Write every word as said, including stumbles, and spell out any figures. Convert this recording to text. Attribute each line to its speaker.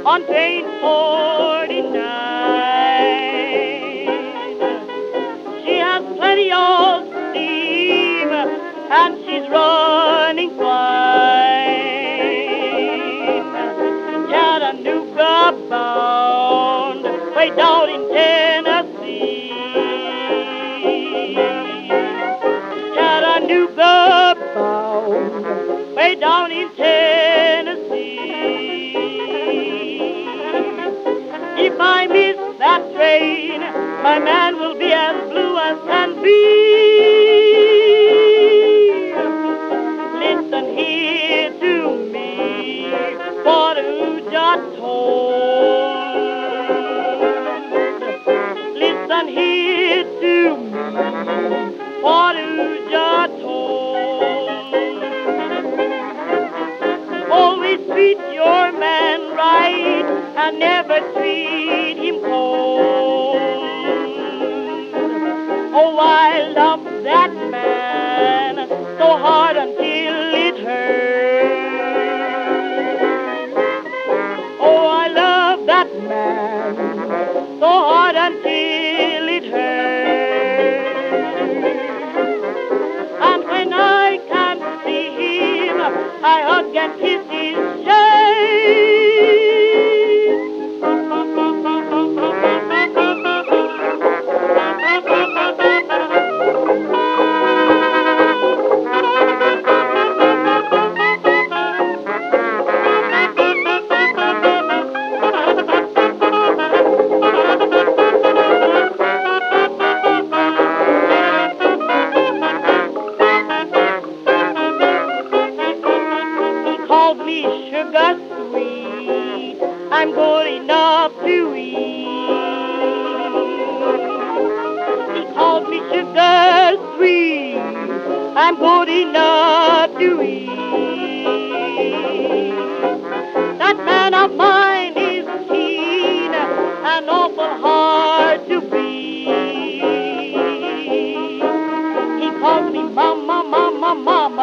Speaker 1: on train forty-nine. She has plenty of steam and she's running fine. Chattanooga bound, way down in Tennessee. Chattanooga bound, way down in Tennessee. If I miss that train, my man will be as blue as can be. Listen here to me, what you just told. Listen here to me, what you just told. Always treat your man right and never treat him cold. Oh, I love that man so hard until it hurts. Oh, I love that man so hard until it hurts. And when I can't see him, I hug and kiss his shade. Called me sugar sweet, I'm good enough to eat. He called me sugar sweet, I'm good enough to eat. That man of mine is keen and awful hard to beat. He calls me mama, mama, mama.